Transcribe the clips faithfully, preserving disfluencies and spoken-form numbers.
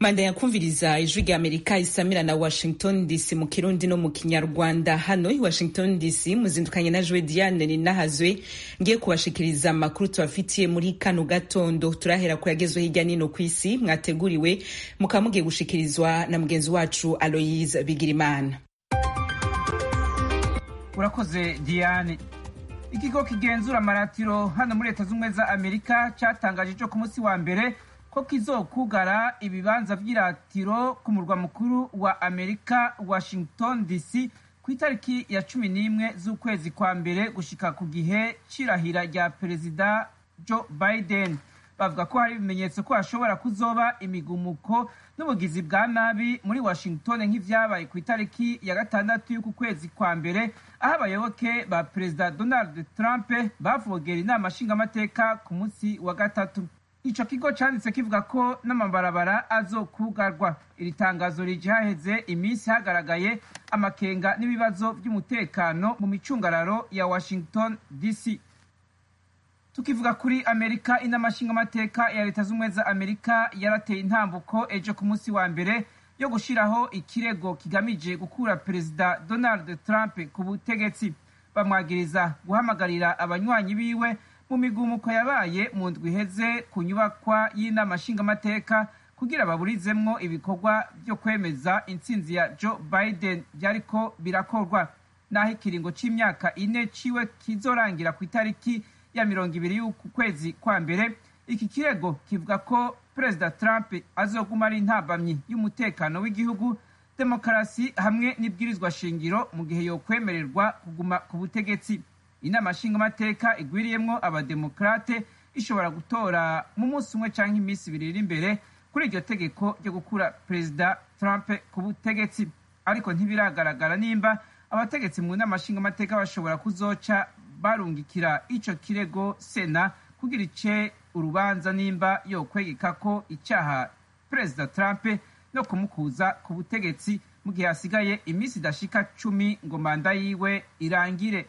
Manda ya kumviriza ijwi rya Amerika isamira na Washington D C mu Kirundi no mu Kinyarwanda. Hano i Washington D C muzindukanye na Joe Diane Ninahazwe ngiye kubashikiriza amakuru tubafitiye muri kano gatondo. Turahera kuyagezwe hirya nino kw'isi mwateguriwe mukamugiye gushikirizwa na mugenzi wacu Aloise Bigirimana. Urakoze Diane. Ikigo kigenzura amaratiro hano muri Leta Zunze za Amerika cyatangaje cyo ku munsi wa mbere ko kizokugara ibibanza vy'iratiro ku murwa mukuru wa Amerika Washington D C ku itariki ya cumi n'imwe z'ukwezi kwa mbere gushika ku gihe cirahira rya Perezida Joe Biden. Bavuga ko hari ibimenyetso ko hashobora kuzoba imigumuko n'ubugizi bwa nabi muri Washington nk'ivyabaye ku itariki ya gatandatu y'uku kwezi kwa mbere, aho abayoboke ba Perezida Donald Trump bavogera inama nshingamateka ku munsi wa gatatu. Ico kigo canditse kivuga ko n'amabarabara azokugarwa. Iri tangazo rije haheze iminsi hagaragaye amakenga n'ibibazo by'umutekano mu micungararo ya Washington D C. Tukivuga kuri Amerika, inama nshingamateka ya Leta Zunze za Amerika yarateye intambuko ejo ku munsi wa mbere yo gushiraho ikirego kigamije gukura Perezida Donald Trump ku butegetsi. Bamwagiriza guhamagarira abanywanyi biwe mu migumuko yabaye mu ndwi iheze ku nyubakwa y'inama nshingamateka kugira baburizemwo ibikorwa byo kwemeza intsinzi ya Joe Biden byariko birakorwa. Naho ikiringo c'imyaka ine ciwe kizorangira ku itariki ya mirongo ibiri y'uku kwezi kwa mbere, iki kirego kivuga ko Perezida Trump azoguma ari intabamyi y'umutekano w'igihugu, demokarasi hamwe n'ibwirizwa shingiro mu gihe yokwemererwa kuguma ku butegetsi. Inama nshingamateka igwiriyemwo abademokrate ishobora gutora mu munsi umwe canke iminsi ibiri iri imbere kuri iryo tegeko ryo gukura Perezida Trump ku butegetsi. Ariko ntibiragaragara nimba abategetsi mu nama nshingamateka bashobora kuzoca barungikira ico kirego Sena kugira ice urubanza nimba yokwegeka ko icaha Perezida Trump no kumukuza ku butegetsi mu gihe hasigaye iminsi idashika cumi ngo manda yiwe irangire.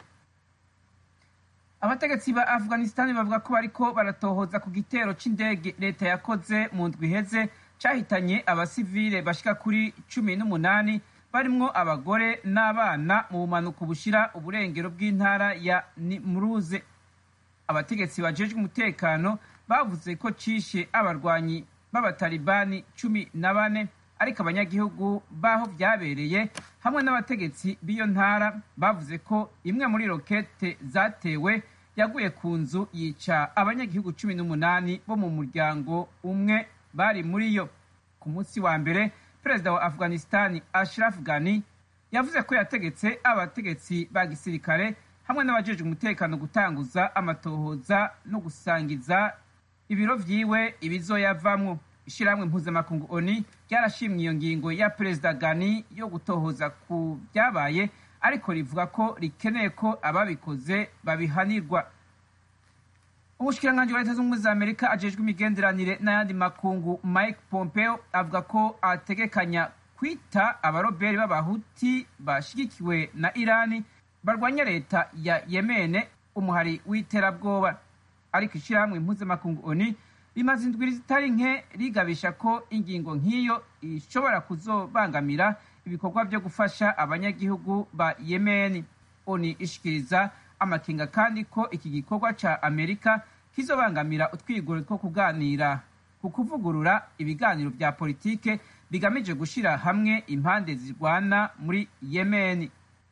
Abategetsi ba Afghanistan bavuga ko bariko baratohoza ku gitero c'indege leta yakoze mu ndwi iheze cahitanye abasivile bashika kuri cumi n'umunani barimwo abagore n'abana mu bumanuko bushira uburengero bw'intara ya Nimruz. Abategetsi bajejwe umutekano bavuze ko cishe abarwanyi b'abatalibani cumi na bane, ariko abanyagihugu baho vyabereye hamwe n'abategetsi b'iyo ntara bavuze ko imwe muri rokete zatewe yaguye ku nzu yica abanyagihugu cumi n'umunani bo mu muryango umwe bari muri yo. Ku munsi wa mbere, Perezida wa Afghanistan Ashraf Ghani yavuze ko yategetse abategetsi ba gisirikare hamwe n'abajejwe umutekano gutanguza amatohoza no gusangiza ibiro vyiwe ibizoyavamwo. Ishirahamwe mpuzamakungu O N U ryarashimye iyo ngingo ya Perezida Ghani yo gutohoza ku byabaye, ariko rivuga ko rikeneye ko ababikoze babihanirwa. Umushikiranganji wa Leta Zunze za Amerika ajejwe imigenderanire n'ayandi makungu Mike Pompeo avuga ko ategekanya kwita abaroberi b'abahuti bashigikiwe na Irani barwanya leta ya Yemene umuhari w'iterabwoba. Ariko ishirahamwe mpuzamakungu O N U rimaze indwi zitari nke rigabisha ko ingingo nk'iyo ishobora kuzobangamira ibikorwa byo gufasha abanyagihugu ba Yemen. O N U ishikiriza amakenga kandi ko iki gikorwa ca Amerika kizobangamira utwigoro two kuganira ku kuvugurura ibiganiro vya politike bigamije gushira hamwe impande zirwana muri Yemen.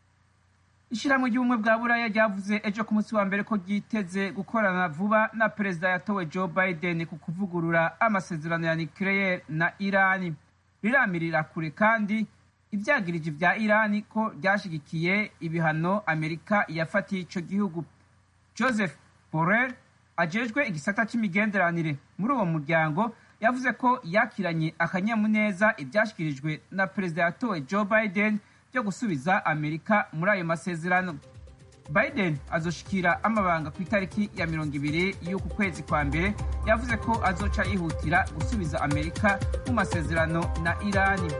Ishirahamwe ry'ubumwe bwa Buraya ryavuze ejo ku munsi wa mbere ko ryiteze gukorana vuba na Perezida yatowe Joe Biden ku kuvugurura amasezerano ya nucleaire na Irani. Riramirira kure kandi ivyagirije vya Irani ko ryashigikiye ibihano Amerika yafatiye ico gihugu. Joseph Borrell ajejwe igisata c'imigenderanire muri uwo muryango yavuze ko yakiranye akanyamuneza ivyashikirijwe na Perezida yatowe Joe Biden byo gusubiza Amerika muri ayo masezerano. Biden azoshikira amabanga ku itariki ya mirongo ibiri y'uku kwezi kwa mbere, yavuze ko azoca yihutira gusubiza Amerika mu masezerano na Irani.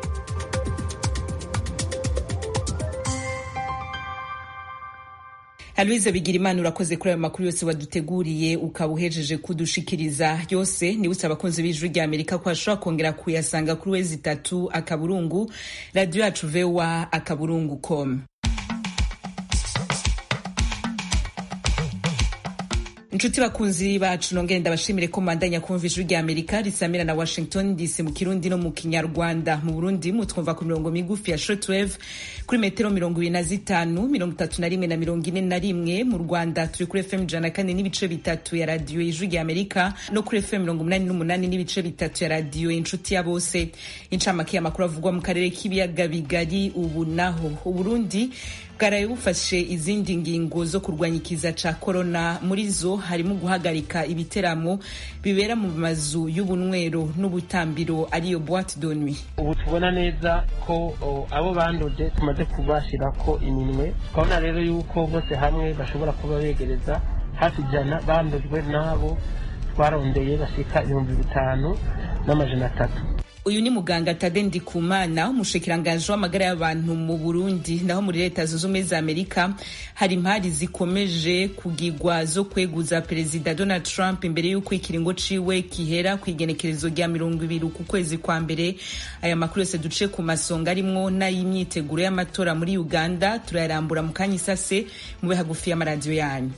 Aloise Bigirimana urakoze kuri ayo makuru yose waduteguriye ukaba uhejeje kudushikiriza yose. Nibutse abakunzi b'Ijwi rya Amerika ko ashobora kongera kuyasanga kuri wezi itatu akaburungu radio yacu voa akaburungu com. Inshuti bakunzi bacu nongere ndabashimire ko mandanya kumva Ijwi rya Amerika risamira na Washington D C mu Kirundi no mu Kinyarwanda. Mu Burundi mutwumva ku mirongo migufi ya shortwave kuri metero mirongo ibiri na zitanu, mirongo itatu na rimwe na mirongo ine na rimwe. Mu Rwanda turi kuri F M ijana na kane n'ibice bitatu ya radio Ijwi rya Amerika no kuri F M mirongo umunani n'umunani n'ibice bitatu ya radio Inshuti ya Bose. Incamake y'amakuru avugwa mu karere k'ibiyaga bigari ubu naho. Uburundi bwaraye bufashe izindi ngingo zo kurwanya ikiza ca corona, muri zo harimo guhagarika ibiteramo bibera mu mazu y'ubunywero n'ubutambiro ariyo boîte de nuit. Ubu tubona neza ko abo banduje tumaze kubashirako iminwe, twabona rero yuko bose hamwe bashobora kuba begereza hafi jana bandujwe nabo twarondeye bashika ibihumbi bitanu n'amajana atatu. Uyu ni muganga Tade Ndikumana, umushikiranganje w'amagara y'abantu mu Burundi. Naho muri leta zunze ubumwe za Amerika hari impari zikomeje kugigwa zo kweguza Perezida Donald Trump imbere y'uko ikiringo ciwe kihera kwigenekerezo rya mirongo ibiri ku kwezi kwa mbere. Aya makuru yose duce ku masonga arimwo n'ay'imyiteguro y'amatora muri Uganda turayarambura mu kanya isase mube hagufi y'amaradiyo yanyu.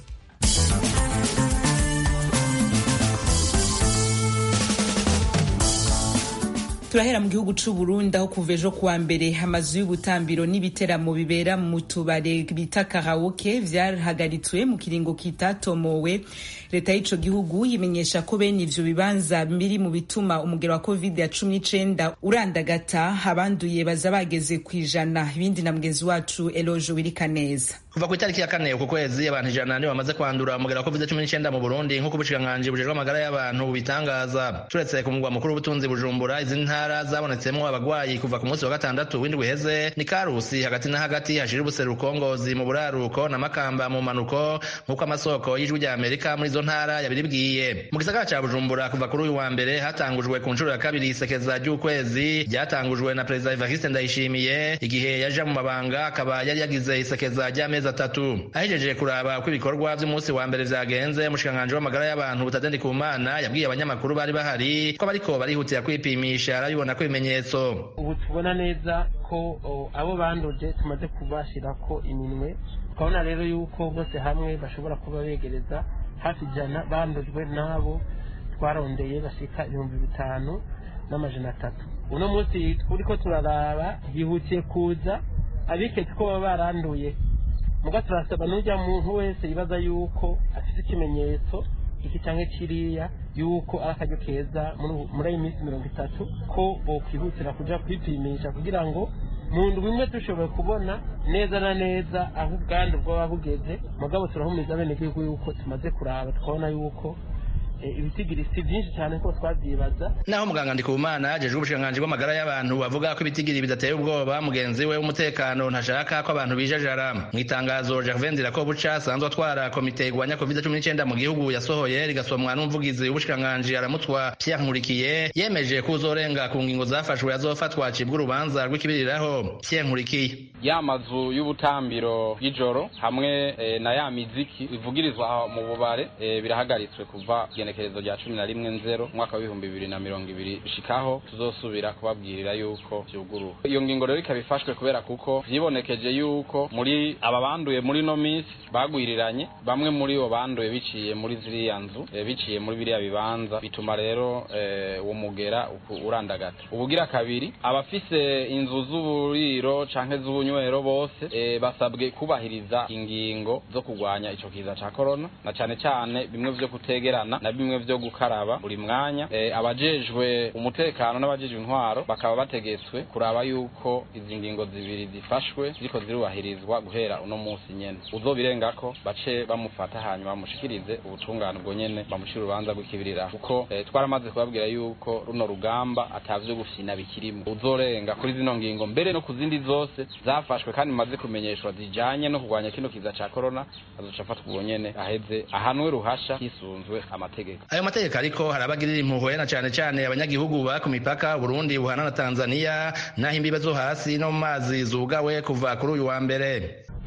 Turahera mu gihugu c'u Burundi aho kuva ejo kuwa mbere amazu y'ubutambiro n'ibiteramo bibera mu tubare bita karaoke vyarahagaritswe mu kiringo kitatomowe. Leta y'ico gihugu yimenyesha ko bene ivyo bibanza biri mu bituma umugero wa covid ya cumi n'icenda urandagata, abanduye baza bageze kwijana. Ibindi na mugezi wacu Elojo Wirikaneza. Kuva ku itariki ya kane ku kwezi abantu ijana nibo bamaze kwandura umugero wa covid cumi n'icenda mu Burundi nk'uko ubushikanganje bujejwe amagara y'abantu bitangaza. Turetse ku mugwa mukuru w'ubutunzi Bujumbura, izindi ntara zabonetsemwo abagwayi kuva ku munsi wa gatandatu w'indwi heze ni Karusi hagati na hagati, hashira ubuseruko, Ngozi mu buraruko na Makamba mu manuko nk'uko amasoko y'Ijwi rya Amerika muri izo ntara yabiribwiye. Mu gisagara ca Bujumbura kuva kuri uyu wa mbere hatangujwe ku nshuro ya kabiri isekeza ry'ukwezi ryatangujwe na Perezida Evariste Ndayishimiye igihe yaja mu mabanga, akaba yari yagize isekeza ry'amezi atatu. Ahejeje kuraba uko ibikorwa vy'umunsi wa mbere vyagenze, umushikanganje w'amagara y'abantu Tade Ndikumana yabwiye abanyamakuru bari bahari ko bariko barihutira kwipimisha arabibona ko ibimenyetso. Ubu tubona neza ko abo banduje tumaze kubashirako iminwe, twabona rero yuko bose hamwe bashobora kuba begereza hafi jana bandujwe nabo twarondeye bashika ibihumbi bitanu n'amajana atatu. Uno munsi turiko turaraba bihutiye kuza abiketse ko baba baranduye, muga turasaba n'urya muntu wese yibaza yuko afite ikimenyetso iki canke kiriya yuko arakaryo keza muri iyi minsi mirongo itatu ko bokwihutira kuja kwipimisha kugira ngo mu ndwi imwe dushobore kubona neza na neza aho ubwandu bwaba bugeze. Mugabo turahumiriza bene igihugu yuko tumaze kuraba tukabona yuko ibitigiri si byinshi cyane ko twavyibaza. Naho muganga Ndikumana yajeje ubushikanganje bw'amagara y'abantu bavuga ko ibitigiri bidateye ubwoba, mugenzi we w'umutekano ntashaka ko abantu bijajara. Mu itangazo Gervais Ndirakobuca asanzwe atwara komite igwanya covid cumi n'icenda mu gihugu yasohoye rigasomwa n'umuvugizi w'ubushikanganje aramutwa Pierre Nkurikiye, yemeje ko uzorenga ku ngingo zafashwe azofatwa cibwa urubanza rw'ikibiriraho. Pierre Nkurikiye: yamazu y'ubutambiro y'ijoro hamwe e, na ya miziki ivugirizwa mu bubare e, birahagaritswe kuva genekerezo rya cumi na rimwe nzero mwaka w'ibihumbi bibiri na mirongo ibiri bishikaho tuzosubira kubabwirira yuko vyuguruwe. Iyo ngingo rero ikabifashwe kubera kuko vyibonekeje yuko muri aba banduye muri no minsi bagwiriranye, bamwe muri bo banduye biciye muri ziriya nzu e, biciye muri biriya bibanza, bituma rero e, uwo mugera urandagata. Ubugira kabiri, abafise inzu z'uburiro canke z'ubunywero bose e, basabwe kubahiriza ingingo zo kugwanya ico kiza ca corona, na cane cane bimwe vyo kutegerana na bimwe vyo gukaraba buri mwanya. E, abajejwe umutekano n'abajejwe intwaro bakaba bategetswe kuraba yuko izi ngingo zibiri zifashwe ziko zirubahirizwa guhera uno munsi nyene. Uzobirengako bace bamufata hanyuma bamushikirize ubutungane bwo nyene bamushira urubanza rw'ikibirira, kuko e, twaramaze kubabwira yuko runo rugamba atavyo gufina bikirimo. Uzorenga kuri zino ngingo mbere no kuzindi zose zafashwe kandi maze kumenyeshwa zijanye no kugwanya kino kiza ca corona, azoca afatwa ubwo nyene aheze ahanwe ruhasha hisunzwe amategeko. Ayo mategeko ariko harabagirira impuhwe na cane cane abanyagihugu ba ku mipaka Burundi buhana na Tanzania naho imbibe zo hasi no mu mazi zugawe kuva kuri uyu wa mbere.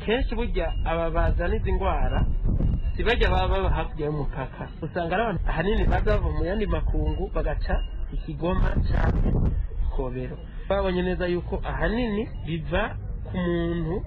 kenshi burya aba bazana izi ndwara si bajya baba baba hakurya y'umupaka, usanga ari abantu ahanini baza bava mu yandi makungu bagaca ikigoma cyangwa ikobero. Babonye neza yuko ahanini biva ku muntu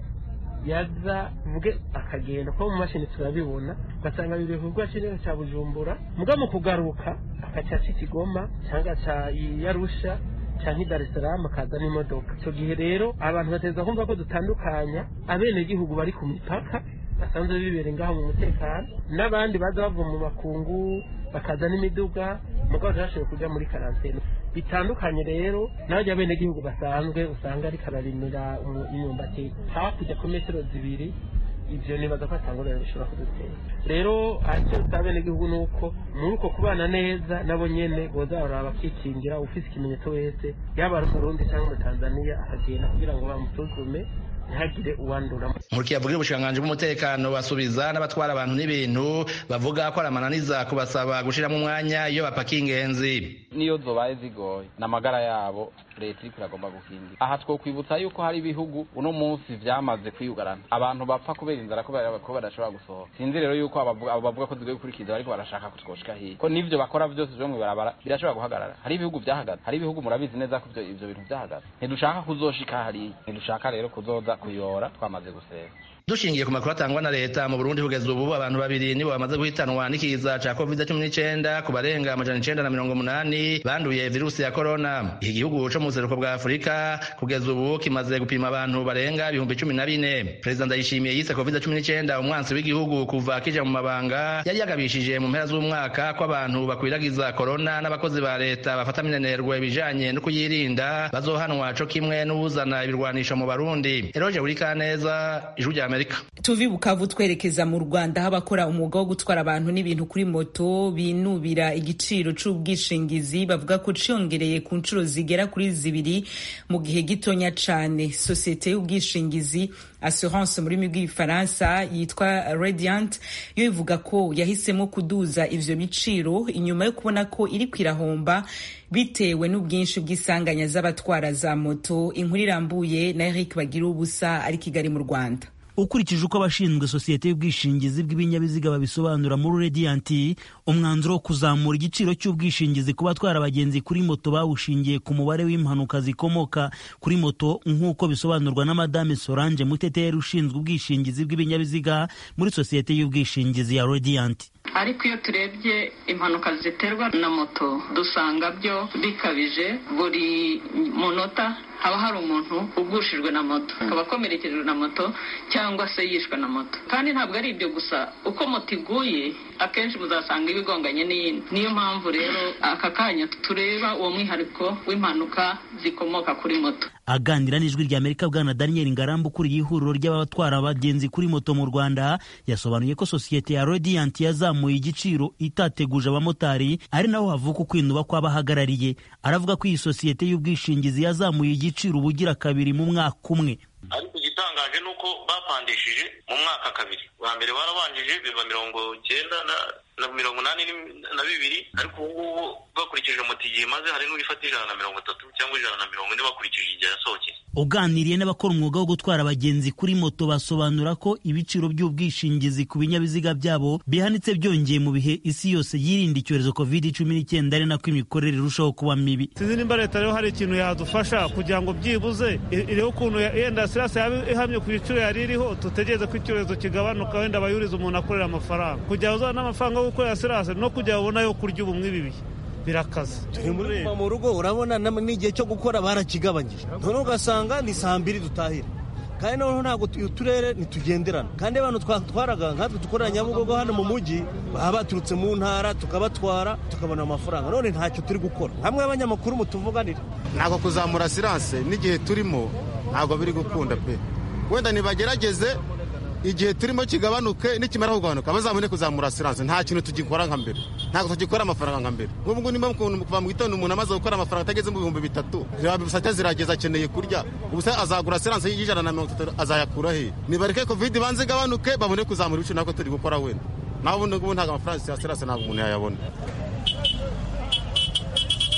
yaza vuge akagenda ko mu mashini turabibona, ugasanga biri kuvugwa kinero cya Bujumbura, muga mu kugaruka akaca ikigoma cyangwa cya Yarusha cyangwa Dar es Salaam akaza n'imodoka. Icyo gihe rero abantu bateza kumva ko dutandukanya abene gihugu bari ku mipaka basanzwe bibere ngaho mu mutekano n'abandi baza bava mu makungu bakaza n'imiduga mugabo zashoboye kuja muri karantene. Bitandukanye rero n'abajya bene gihugu basanzwe usanga ari kararimira imyumbati hakurya ku metero zibiri, ivyo nibaza ko atangurira bishobora kudutera. Rero icyo tabene gihugu nuko muri uko kubana neza nabo nyene boza baraba bakikingira, ufise ikimenyetso wese yaba ari Burundi cyangwa mu Tanzania akagenda kugira ngo bamusuzume ntihagire uwandura. Muriki yavugira ubushikiranganji bw'umutekano basubiza n'abatwara abantu n'ibintu bavuga ko aramananiza kubasaba gushiramo umwanya iyo bapakiye ingenzi. Niyo zobaye zigoye n'amagara yabo leta iri kuragomba gukingira. Aha two kwibutsa yuko hari ibihugu uno munsi vyamaze kwiyugarana, abantu bapfa kubera inzara kubera ko badashobora gusohoka. Sinzi rero yuko abavuga bavuga ko zigoye gukurikiza bariko barashaka kutwoshika hiye ko nivyo bakora vyose byo mwibarabara birashobora guhagarara. Hari ibihugu vyahagaze, hari ibihugu murabizi neza ko ivyo ivyo bintu vyahagaze. Ntidushaka kuzoshika hari, ntidushaka rero kuzoza kuyora twamaze gusera. Dushingiye ku makuru atangwa na leta mu Burundi kugeza ubu abantu babiri nibo bamaze guhitanwa n'ikiza ca covid cumi n'icyenda ku barenga amajana icenda na mirongo umunani banduye virusi ya corona. Iki gihugu co mu buseruko bwa Afurika kugeza ubu kimaze gupima abantu barenga ibihumbi cumi na bine. Perezida Ndayishimiye yise covid cumi n'icyenda umwansi w'igihugu kuva kija mu mabanga, yari yagabishije mu mpera z'umwaka ko abantu bakwiragiza corona n'abakozi ba leta bafata minenerwa ibijanye no kuyirinda bazohanwa co kimwe n'ubuzana ibirwanisho mu Barundi. Eroje Burikaneza, Ijwi rya Amerika. Tuvi Bukavu twerekeza mu Rwanda, aho abakora umwuga wo gutwara abantu n'ibintu kuri moto binubira igiciro c'ubwishingizi bavuga ko ciyongereye ku nshuro zigera kuri zibiri mu gihe gitonya cane. Societe y'ubwishingizi Assurance muri rurimi rw'igifaransa yitwa Radiant yo ivuga ko yahisemo kuduza ivyo biciro inyuma yo kubona ko iri kwirahomba bitewe n'ubwinshi bw'isanganya z'abatwara za moto. Inkuru irambuye na Eric Bagira ubusa ari Kigali mu Rwanda. Ukurikije uko abashinzwe sosiyete y'ubwishingizi bw'ibinyabiziga babisobanura muri Radiant, umwanzuro wo kuzamura igiciro cy'ubwishingizi ku batwara abagenzi kuri moto bawushingiye ku mubare w'impanuka zikomoka kuri moto, nk'uko bisobanurwa na Madame Solange Muteteri ushinzwe ubwishingizi bw'ibinyabiziga muri sosiyete y'ubwishingizi ya Radiant. Ariko iyo turebye impanuka ziterwa na moto dusanga byo bikabije. Buri munota haba hari umuntu ugushijwe na moto, akaba akomerekejwe na moto cyangwa se yishwe na moto. Kandi ntabwo ari ibyo gusa, uko moto iguye akenshi muzasanga ibigonganye n'iyindi. Niyo mpamvu rero aka kanya tureba uwo mwihariko w'impanuka zikomoka kuri moto. Aganira n'Ijwi rya Amerika, Bwana Daniel Ngarambu ukuriye ihuriro ry'abatwara abagenzi kuri moto mu Rwanda yasobanuye ko sosiyete ya Radiant yazamuye igiciro itateguje abamotari, ari naho havuka ukwinuba kw'abahagarariye. Aravuga ko iyi sosiyete y'ubwishingizi yazamuye igiciro ubugira kabiri mu mwaka umwe. Ariko igitangaje nuko bapandishije mu mwaka kabiri. Wa mbere barabanjije biva mirongo cyenda na na mirongo nane na bibiri, ariko ubu bakurikije moto igihe maze hari n'ubifata ijana na mirongo itatu cyangwa ijana na mirongo ine bakurikije igihe yasohokeye. Uganiriye n'abakora umwuga wo gutwara abagenzi kuri moto basobanura ko ibiciro by'ubwishingizi ku binyabiziga byabo bihanitse byongeye mu bihe isi yose yirinda icyorezo covid cumi n'icyenda, ari nako imikorere irushaho kuba mibi. Sinzi nimba leta rero hari ikintu yadufasha kugira ngo byibuze iriho ukuntu yenda sirase yabe ihamye ku biciro yari iriho, tutegereze ko icyorezo kigabanuka, wenda abayuriza umuntu akorera amafaranga kugira uzana n'amafaranga yo gukorera sirase no kugira ubona yo kurya ubumwe bibi birakaze. Turi muri mu rugo urabona n'igihe cyo gukora barakigabanyije, none ugasanga ni saa mbiri dutahira, kandi noneho ntabwo uturere ntitugenderana. Kandi abantu twatwaraga nkatwe dukorera Nyabugogo hano mu mujyi baba baturutse mu ntara tukabatwara tukabona amafaranga, none ntacyo turi gukora. Hamwe abanyamakuru mutuvuganira ntabwo kuzamura siranse n'igihe turimo ntabwo biri gukunda pe. Wenda nibagerageze igihe turimo kigabanuke, nikimara kugabanuka bazabone kuzamura siranse. Nta kintu tugikora nka mbere, ntabwo tugikora amafaranga nka mbere. Nk'ubu ngubu nimba kuva mu gitondo umuntu amaze gukora amafaranga atageze mu bihumbi bitatu, bisate zirageza akeneye kurya, ubusa azagura siranse y'ijana na mirongo itatu azayakura he? Nibareke covid banze gabanuke babone kuzamura ibiciro nako turi gukora wenda. Naho ubundi ngubu ntabwo amafaranga ya siranse ntabwo umuntu yayabona.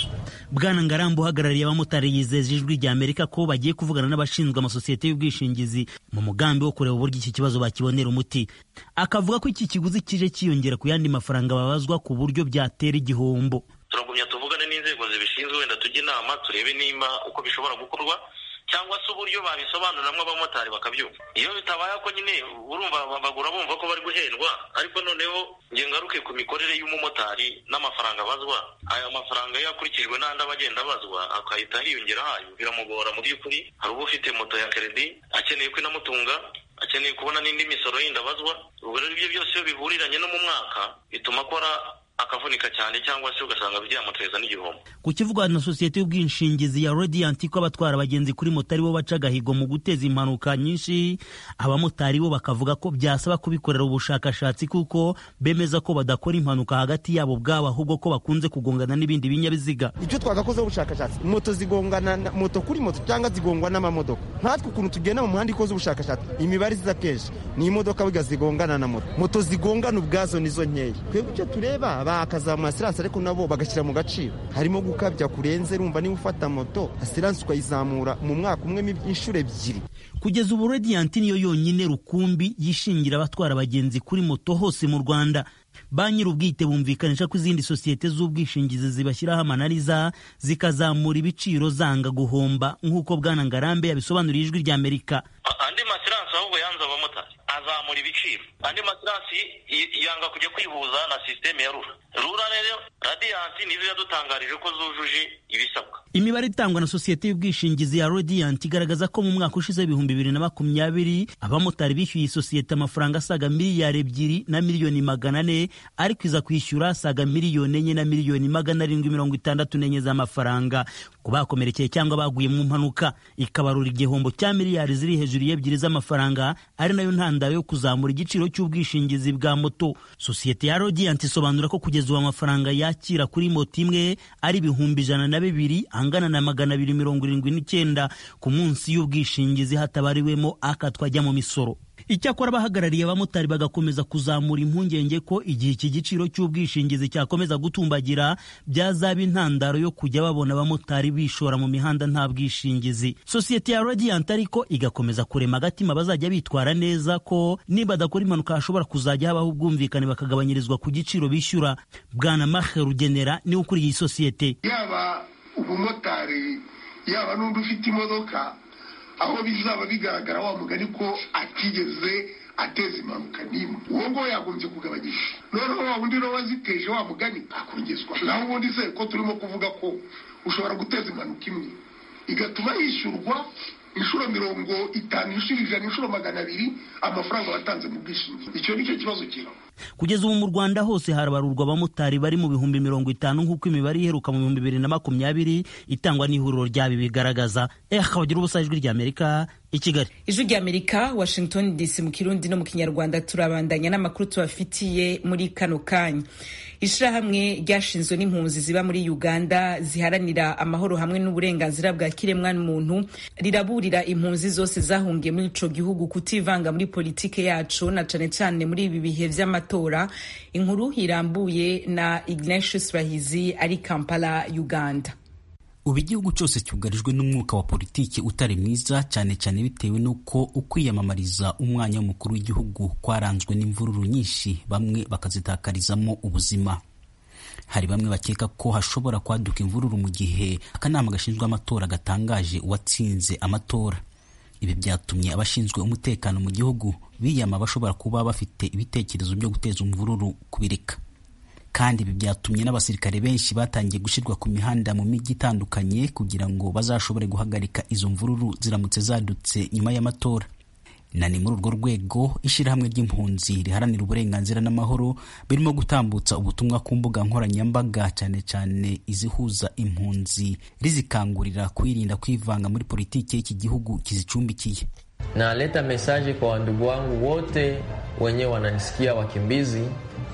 Bwana Ngarambe uhagarariye abamotari yizeje ijwi rya Amerika ko bagiye kuvugana n'abashinzwe amasosiyete y'ubwishingizi mu mugambi wo kureba uburyo iki kibazo bakibonera umuti. Akavuga ko iki kiguzi kije kiyongera ku yandi mafaranga babazwa ku buryo byatera igihombo. Turagumya tuvugane n'inzego zibishinzwe, wenda tujye inama turebe nimba uko bishobora gukorwa cyangwa se uburyo babisobanuramwo abamotari bakabyumva. Iyo bitabaye ko nyine urumva bagura bumva ko bari guhendwa, ariko noneho nge ngaruke ku mikorere y'umumotari n'amafaranga bazwa. Aya mafaranga yakurikijwe n'andi abagenda bazwa akahita hiyongera hayo, biramugora mu by'ukuri. Hari uba ufite moto ya kredi akeneye ko inamutunga, akeneye kubona n'indi misoro yindi abazwa. Ubwo rero ibyo byose iyo bihuriranye no mu mwaka bituma akora akavunika cyane cyangwa se ugasanga byamuteza n'igihombo. Ku kivugwa na sosiyete y'ubwishingizi ya Radiant ko abatwara abagenzi kuri moto ari bo baca gahigo mu guteza impanuka nyinshi, abamotari bo bakavuga ko byasaba kubikorera ubushakashatsi kuko bemeza ko badakora impanuka hagati yabo bwabo, ahubwo ko bakunze kugongana n'ibindi binyabiziga. Icyo twagakoze ubushakashatsi, moto zigongana moto kuri moto cyangwa zigongwa n'amamodoka. Nkatwe ukuntu tugenda mu muhanda ikoze ubushakashatsi, imibare ziza kenshi ni imodoka biga zigongana na moto. Moto zigongana ubwazo nizo nkeya. Twebwe icyo tureba bakazamura asiranse ariko nabo bagashyira mu gaciro. Harimo gukabya kurenze, rumva niba ufata moto asiranse ukayizamura mu mwaka umwe inshuro ebyiri. Kugeza ubu Radiant niyo yonyine rukumbi yishingira abatwara abagenzi kuri moto hose mu Rwanda. Ba nyir'ubwite bumvikanisha ko izindi sosiyete z'ubwishingizi zibashyiraho amananiza zikazamura ibiciro zanga guhomba, nk'uko Bwana Ngarambe yabisobanuriye ijwi rya Amerika. Andi masiranse ahubwo yanze abamotari azamura ibiciro. Andi masiranse yanga kujya kwihuza na systeme ya Rura. Rura rero Radiant nizo yadutangarije ko zujuje ibisabwa. Imibare itangwa na sosiyete y'ubwishingizi ya Radiant igaragaza ko mu mwaka ushize ibihumbi bibiri na makumyabiri abamotari bishyuye isosiyete amafaranga asaga miliyari ebyiri na miliyoni magana ane, ariko iza kwishyura asaga miliyoni enye na miliyoni magana arindwi mirongo itandatu n'enye z'amafaranga ku bakomerekeye cyangwa baguye mu mpanuka, ikabarura igihombo cya miliyari ziri hejuru y'ebyiri z'amafaranga, ari nayo ntandaro yo kuzamura igiciro cy'ubwishingizi bwa moto. Sosiyete ya Radiant isobanura ko kugeza ubu amafaranga yakira kuri moto imwe ari ibihumbi ijana na bibiri, angana na magana abiri mirongo irindwi n'icyenda ku munsi y'ubwishingizi hatabariwemo akatwa ajya mu misoro. Icyakora abahagarariye abamotari bagakomeza kuzamura impungenge ko igihe iki giciro cy'ubwishingizi cyakomeza gutumbagira byazaba intandaro yo kujya babona abamotari bishora mu mihanda nta bwishingizi. Sosiyete ya Radiant ariko igakomeza kurema agatima bazajya bitwara neza ko niba badakora impanuka hashobora kuzajya habaho ubwumvikane bakagabanyirizwa ku giciro bishyura. Bwana Mahe Rugenera ni ukuriye iyi sosiyete. Yaba umumotari yaba n'undi ufite imodoka, aho bizaba bigaragara wa mugani ko atigeze ateza impanuka n'imwe, uwo ngo yagombye kugabanyisha. Noneho wa wundi no waziteje wa mugani akongezwa. Naho ubundi se ko turimo kuvuga ko ushobora guteza impanuka imwe igatuma yishyurwa inshuro mirongo itanu, inshuro ijana, inshuro magana abiri amafaranga watanze mu bwishingizi. Icyo nicyo kibazo kiraho. Kugeza ubu mu Rwanda hose harabarurwa abamotari bari mu bihumbi mirongo itanu nk'uko imibare iheruka mu bihumbi bibiri na makumyabiri itangwa n'ihuriro ryabi bigaragaza. Eh, kabagira ubusa ijwi rya Amerika i Kigali. Ijwi rya Amerika Washington D C mu Kirundi no mu Kinyarwanda. Turabandanya n'amakuru tubafitiye muri kano kanya. Ishirahamwe ryashinzwe n'impunzi ziba muri Uganda ziharanira amahoro hamwe n'uburenganzira bwa kiremwa muntu riraburira impunzi zose zahungiye muri ico gihugu kutivanga muri politike yacu na cane cane muri ibi bihe vy'amatora. Inkuru irambuye na Ignatius Bahizi ari Kampala, Uganda. Ubu igihugu cyose cyugarijwe n'umwuka wa politiki utari mwiza, cyane cyane bitewe n'uko ukwiyamamariza umwanya w'umukuru w'igihugu kwaranzwe n'imvururu nyinshi, bamwe bakazitakarizamo ubuzima. Hari bamwe bakeka ko hashobora kwaduka imvururu mu gihe akanama gashinzwe amatora gatangaje uwatsinze amatora. Ibi byatumye abashinzwe umutekano mu gihugu biyama bashobora kuba bafite ibitekerezo byo guteza imvururu kubireka. Kandi ibi byatumye n'abasirikare benshi batangiye gushirwa ku mihanda mu mijyi itandukanye kugira ngo bazashobore guhagarika izo mvururu ziramutse zadutse nyuma y'amatora. Na ni muri urwo rwego ishirahamwe ry'impunzi riharanira uburenganzira n'amahoro birimo gutambutsa ubutumwa ku mbuga nkoranyambaga, cyane cyane izihuza impunzi, rizikangurira kwirinda kwivanga muri politiki y'iki gihugu kizicumbikiye. Naleta mesaji kwa ndugu wangu wote wenye wananisikia wakimbizi,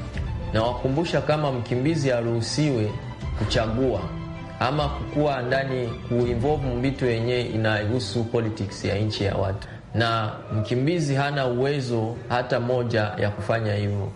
na wakumbusha kama mkimbizi haruhusiwe kuchagua ama kukua ndani kuinvolve mbitu yenye inahusu politics ya nchi ya watu, na mkimbizi hana uwezo hata moja ya kufanya hivyo.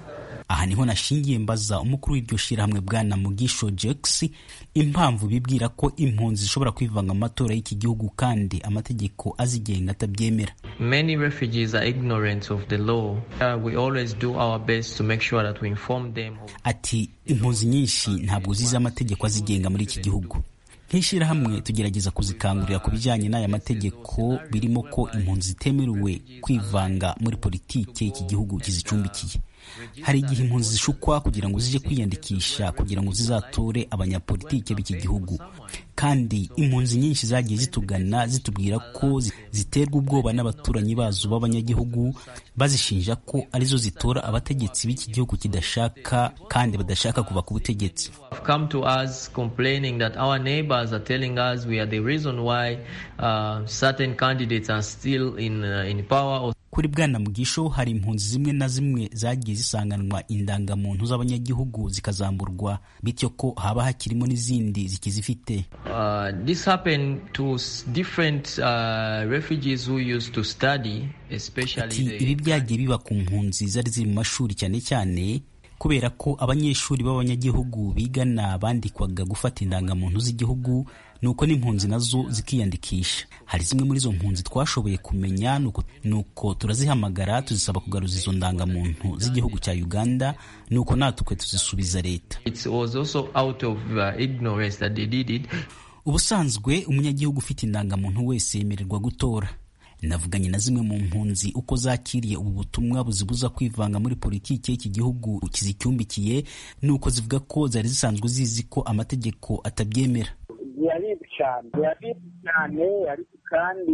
aha niho nashingiye mbaza umukuru w'iryo shirahamwe bwana Mugisho Jex impamvu bibwira ko impunzi zishobora kwivanga mu matora y'iki gihugu kandi amategeko azigenga atabyemera. Many refugees are ignorant of the law. Uh, we always do our best to make sure that we inform them. Ati impunzi nyinshi ntabwo zizi amategeko azigenga muri iki gihugu. Nk'ishirahamwe tugerageza kuzikangurira ku bijyanye n'aya mategeko, birimo ko impunzi zitemerewe kwivanga muri politike y'iki gihugu kizicumbikiye. Hari igihe impunzi zishukwa kugira ngo zije kwiyandikisha kugira ngo zizatore abanyapolitike b'iki gihugu, kandi impunzi nyinshi zagiye zitugana zitubwira ko ziterwa ubwoba n'abaturanyi bazo b'abanyagihugu bazishinja ko arizo zitora abategetsi b'iki gihugu kidashaka kandi badashaka kuva ku butegetsi. Come to us complaining that our neighbors are telling us we are the reason why uh, certain candidates are still in uh, in power. Kuri bwana Mugisho hari impunzi zimwe na zimwe zagiye zisanganwa indangamuntu z'abanyagihugu zikazamburwa, bityo ko haba hakirimo n'izindi zikizifite. Uh, this happened to different uh, refugees who used to study, especially the... Ibi byagiye biba ku mpunzi zari ziri mu mashuri cyane cyane kubera ko abanyeshuri b'abanyagihugu bigana bandikwaga gufata indangamuntu z'igihugu, nuko n'impunzi nazo zikiyandikisha. Hari zimwe muri izo mpunzi twashoboye kumenya, nuko, nuko turazihamagara tuzisaba kugaruza izo ndangamuntu z'igihugu cya Uganda, nuko natwe tuzisubiza leta. It was also out of uh, ignorance that they did it. Ubusanzwe umunyagihugu ufite indangamuntu wese yemererwa gutora. Navuganye na zimwe mu mpunzi uko zakiriye ubu butumwa buzibuza kwivanga muri politiki y'iki gihugu kizicyumbikiye, nuko zivuga ko zari zisanzwe zizi ko amategeko atabyemera. Yaribu cyane yaribu cyane ariko kandi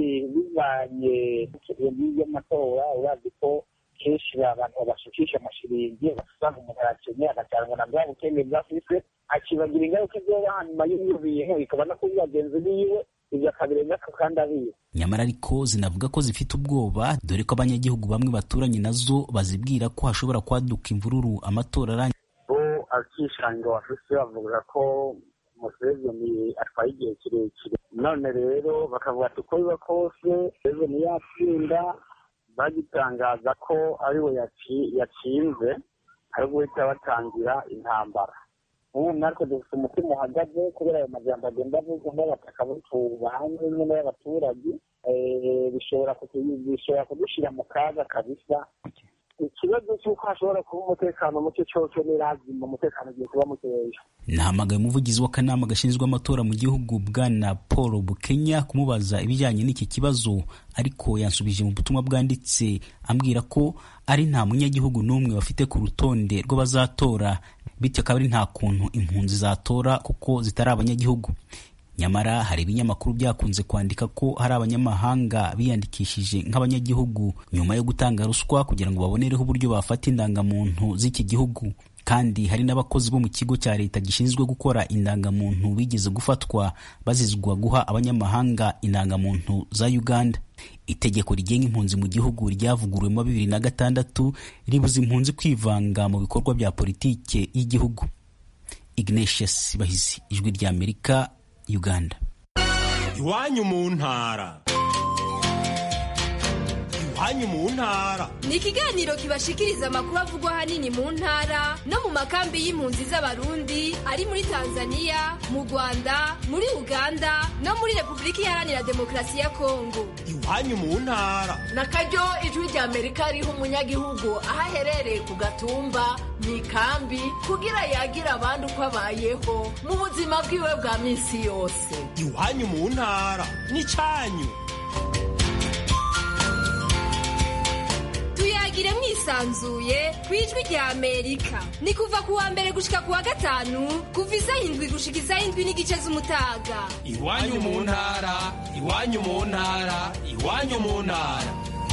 bivanye n'ibyo matora urazi ko kenshi abantu bashukisha amashiringi basanga umuntu arakenye agacyarwa na bwa bukene bwafise akibagira ingaruka izoba hanyuma y'ibyo bintu bikabona ko bagenzi biwe ibyo akabirenga kandi abiye. Nyamara ariko zinavuga ko zifite ubwoba, dore ko abanyagihugu bamwe baturanye nazo bazibwira ko hashobora kwaduka imvururu amatora arangiye. Bo akishanga wafise bavuga ko Museveni atwaye igihe kirekire, none rero bakavuga ati uko biba kose Museveni yatsinda, bagitangaza ko ariwe yatsinze ari guhita batangira intambara. Ubu natwe dufite umutima uhagaze kubera ayo majambo agenda avuga n'abataka butuba hanze nyine y'abaturage, bishobora bishobora kudushyira mu kaga kabisa. Ikibazo cy'uko hashobora kuba umutekano muke cyose n'irazi mu mutekano ugiye kuba mukeya. Nahamagaye umuvugizi w'akanama gashinzwe amatora mu gihugu bwana Paul Bukenya kumubaza ibijyanye n'iki kibazo, ariko yansubije mu butumwa bwanditse ambwira ko ari nta munyagihugu n'umwe bafite ku rutonde rw'abazatora, bityo akaba ari nta kuntu impunzi zatora kuko zitari abanyagihugu. Nyamara hari ibinyamakuru byakunze kwandika ko hari abanyamahanga biyandikishije nk'abanyagihugu nyuma yo gutanga ruswa kugira ngo babonereho uburyo bafata indangamuntu z'iki gihugu, kandi hari n'abakozi bo mu kigo cya leta gishinzwe gukora indangamuntu bigeze gufatwa bazizwa guha abanyamahanga indangamuntu za Uganda. Itegeko rigenga impunzi mu gihugu ryavuguruwe mu bibiri na gatandatu ribuza impunzi kwivanga mu bikorwa bya politike y'igihugu. Ignatius Bahizi, Ijwi rya Amerika, Uganda. Iwanyu mu ntara. Iwanyu mu ntara ni ikiganiro kibashikiriza amakuru avugwa ahanini mu ntara no mu makambi y'impunzi z'abarundi ari muri Tanzania, mu Rwanda, muri Uganda no muri Repubulika Iharanira Demokarasi ya Kongo. Iwanyu mu ntara nakaryo Ijwi rya Amerika riha umunyagihugu aho aherereye ku gatumba mu ikambi kugira yagira abandi uko abayeho mu buzima bwiwe bwa minsi yose. Iwanyu mu ntara ni cyanyu. Tuyagire mwisanzuye ku Ijwi rya Amerika. Ni kuva ku wa mbere gushika ku wa gatanu kuva isaha indwi gushika isaha indwi n'igice z'umutaga. Iwanyu mu ntara, iwanyu mu ntara, iwanyu mu ntara.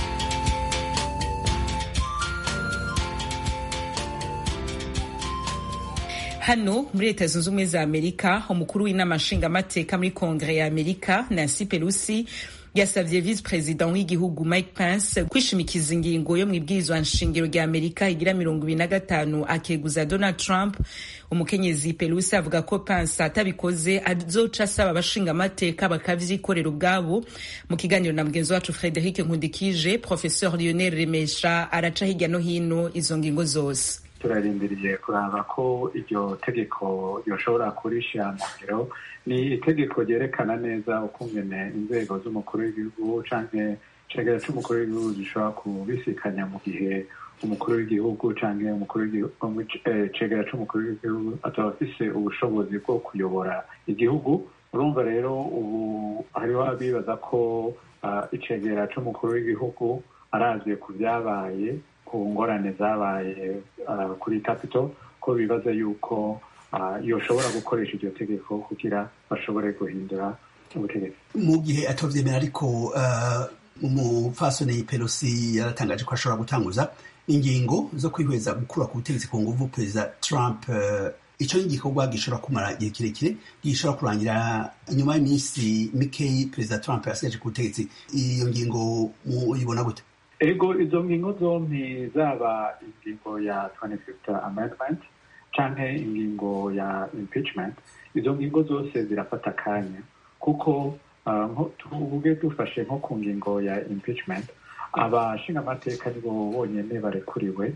Hano muri Leta Zunze Ubumwe za Amerika, umukuru w'inama nshingamateka muri Kongere ya Amerika Nancy Pelosi yasavye vice president w'igihugu Mike Pence kwishimikiza ingingo yo mwibwirizwa nshingiro rya Amerika igira mirongo ibiri na gatanu akeguza Donald Trump. Umukenyezi Pelosi avuga ko Pence atabikoze azoca asaba abashinga amateka bakavyikorera ubwabo. Mu kiganiro na mugenzi wacu Frederic Nkundikije, Professeur Lionel Remesha araca hirya no hino izo ngingo zose. turarindiriye kuraba ko iryo tegeko yoshobora kurishira mu ngiro. Ni itegeko ryerekana neza ukungene inzego z'umukuru w'igihugu canke icegera c'umukuru w'igihugu gishobora kubisikanya mu gihe umukuru w'igihugu canke umukuru w'igihugu icegera c'umukuru w'igihugu ataba afise ubushobozi bwo kuyobora igihugu. Urumva rero ubu hariho abibaza ko uh, icegera c'umukuru w'igihugu aravye ku vyabaye ku ngorane zabaye uh, kuri Capitol ko bibaza yuko uh, yoshobora gukoresha iryo tegeko kugira bashobore guhindura ubutegetsi. Mu gihe atovyemera ariko uh, umupfasoni Pelosi yaratangaje ko ashobora gutanguza ingingo zo kwihweza gukura ku butegetsi ku nguvu Perezida Trump. uh, ico ni igikorwa gishobora kumara igihe kirekire, gishobora kurangira inyuma y'iminsi mikeyi Perezida Trump yasigaje ku butegetsi. Iyo ngingo muyibona gute? Ego, izo ngingo zompi, zaba ingingo ya twenty-fifth amendment canke ingingo ya impeachment, izo ngingo zose zirafata akanya kuko uh, tuvuge dufashe nko ku ngingo ya impeachment, abashinga amateka nibo bonyene barekuriwe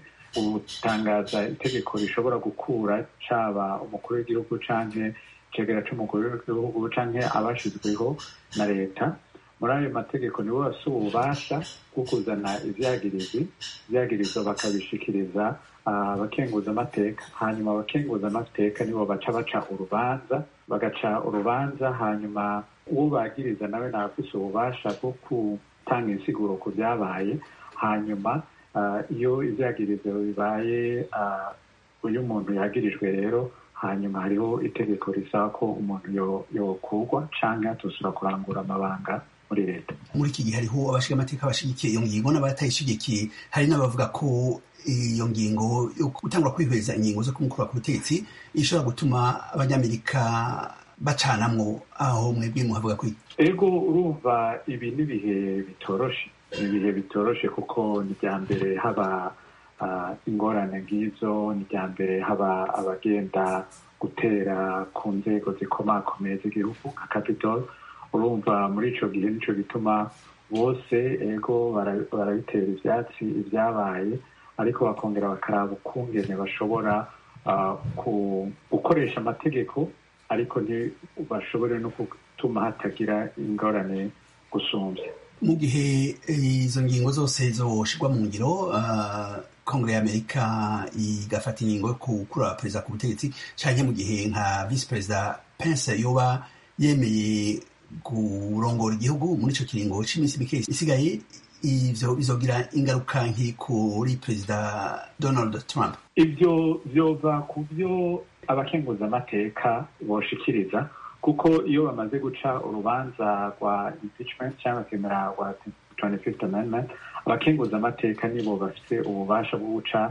gutangaza itegeko rishobora gukura caba umukuru w'igihugu canke icegera c'umukuru w'igihugu canke abashizweho na leta. Muri ayo mategeko nibo bafise ububasha bwo kuzana ivyagirizi ivyagirizo bakabishikiriza abakenguza amateka, hanyuma abakenguza amateka nibo baca baca urubanza bagaca urubanza hanyuma uwo bagiriza nawe nabafise ububasha bwo gutanga insiguro ku vyabaye. Hanyuma uh, iyo ivyagirizo bibaye uh, uyu muntu yagirijwe rero, hanyuma hariho itegeko risaba ko umuntu yokurwa yo canke atosubira kurangura amabanga muri leta. Muri iki gihe hariho abashinga amateka bashigikiye iyo ngingo n'abatayishigikiye. Hari n'abavuga ko iyo ngingo yo gutangura kwihweza ingingo zo kumukura ku butegetsi ishobora gutuma abanyamerika bacanamwo. Aho mwebwe muhavuga ko ego, urumva ibi ni ibihe bitoroshe, ni ibihe bitoroshe kuko ni irya mbere haba uh, ingorane nk'izo, ni irya mbere haba abagenda gutera ku nzego zikomakomeye z'igihugu nka Capitol. Urumva muri ico gihe nico gituma bose ego barabitera ivyatsi ivyabaye, ariko bakongera bakaraba ukungene bashobora uh, gukoresha amategeko, ariko ntibashobore no gutuma hatagira ingorane gusumvya. Mu gihe izo ngingo zose zoshirwa mu ngiro, uh, Kongere y'Amerika igafata ingingo yo gukura perezida ku butegetsi, canke mu gihe nka Vice Perezida Pence yoba yemeye kurongora igihugu muri ico kiringo c'iminsi mike isigaye, ivyo bizogira ingaruka nki kuri Perezida Donald Trump? Ivyo vyova ku vyo abakenguza amateka boshikiriza, kuko iyo bamaze guca urubanza rwa impeachment cyangwa bakemera rwa twenty-fifth amendment, abakenguza amateka nibo bafite ububasha bwo guca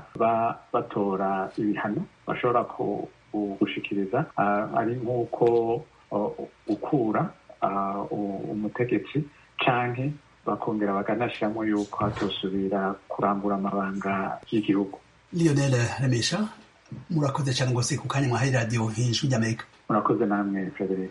batora ibihano bashobora gushikiriza, ari nk'uko gukura umutegetsi canke bakongera bakanashiramo yuko hatosubira kurangura amabanga y'igihugu. Lionel Remesha, murakoze cyane rwose ku kanya mwahaye radiyo Ijwi ry'Amerika. Murakoze namwe Frederic.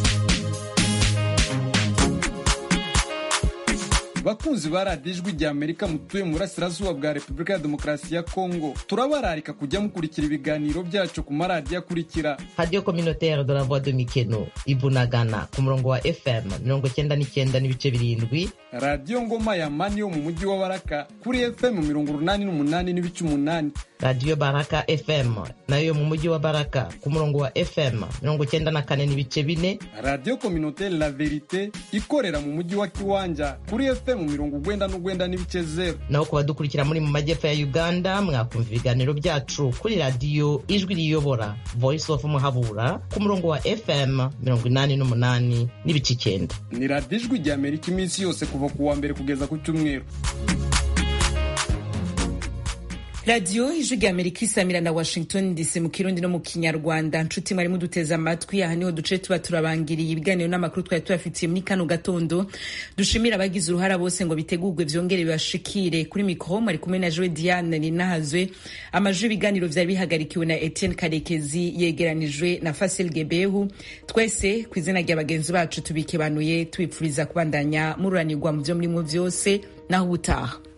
bakunzi ba radiyo Ijwi ry'Amerika mutuye mu burasirazuba bwa Repubulika ya Demokarasi ya Kongo, turabararika kujya mukurikira ibiganiro byacu ku maradiyo akurikira: Radio Communautaire de la Voix de Mikeno Ibunagana ku murongo wa F M mirongo icyenda n'icyenda n'ibice birindwi, Radio Ngoma ya Mani yo mu mujyi wa Baraka kuri F M mirongo urunani n'umunani n'ibice umunani, Radio Baraka F M nayo mu mujyi wa Baraka ku murongo wa F M mirongo icyenda na kane n'ibice bine, Radio Communautaire La Verite ikorera mu mujyi wa Kiwanja kuri F M mirongo ugwenda n'ugwenda n'ibice zero. Naho ku badukurikira muri mu majyepfo ya Uganda, mwakumva ibiganiro byacu kuri Radio Ijwi riyobora Voice of Muhabura ku murongo wa F M mirongo inani n'umunani n'ibice icyenda. Ni Radio Ijwi ry'Amerika iminsi yose kuva ku wa mbere kugeza ku cyumweru. radiyo Ijwi ry'Amerika isamira na Washington D C mu Kirundi no mu Kinyarwanda. Nshuti mwari muduteze amatwi, aha niho duce tuba turabangiriye ibiganiro n'amakuru twari tubafitiye muri kano gatondo. Dushimira abagize uruhara bose ngo bitegurwe vyongere bibashikire. Kuri mikoro mwari kumwe na Joe Diane Ninahazwe. Amajwi ibiganiro vyari bihagarikiwe na Etienne Karekezi, yegeranijwe na Fasil Gebehu. Twese kw'izina rya bagenzi bacu tubikebanuye tubipfuriza kubandanya mururanirwa mu vyo murimo vyose, naho ubutaha.